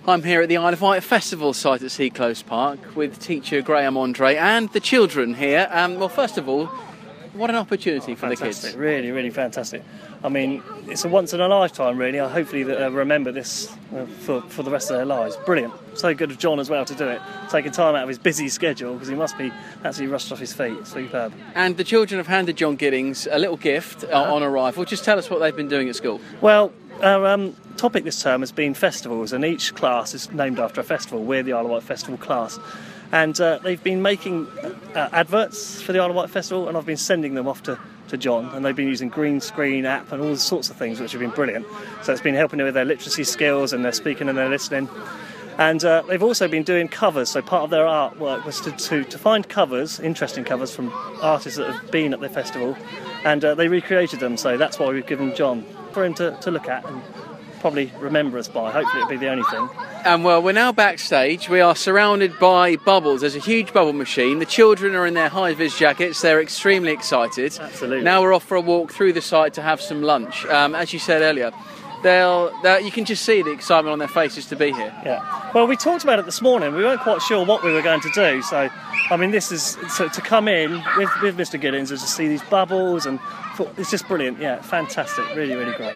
I'm here at the Isle of Wight Festival site at Sea Close Park with teacher Graham Andre and the children here. Well, first of all, what an opportunity for the kids. Really, really fantastic. I mean, it's a once in a lifetime, really. Hopefully they'll remember this for the rest of their lives. Brilliant. So good of John as well to do it, taking time out of his busy schedule, because he must be absolutely rushed off his feet. Superb. And the children have handed John Giddings a little gift on arrival. Just tell us what they've been doing at school. Well, our topic this term has been festivals, and each class is named after a festival. We're the Isle of Wight Festival class. And they've been making adverts for the Isle of Wight Festival, and I've been sending them off to John, and they've been using green screen app and all sorts of things which have been brilliant. So it's been helping them with their literacy skills and their speaking and their listening. And they've also been doing covers, so part of their artwork was to find covers, interesting covers from artists that have been at the festival, and they recreated them, so that's why we've given John for him to look at and probably remember us by. Hopefully it'll be the only thing. And well, we're now backstage. We are surrounded by bubbles. There's a huge bubble machine. The children are in their high-vis jackets. They're extremely excited. Absolutely. Now we're off for a walk through the site to have some lunch. As you said earlier, you can just see the excitement on their faces to be here. Yeah. Well, we talked about it this morning. We weren't quite sure what we were going to do. So, I mean, this is to come in with Mr. Giddings and to see these bubbles, and it's just brilliant. Yeah, fantastic. Really, really great.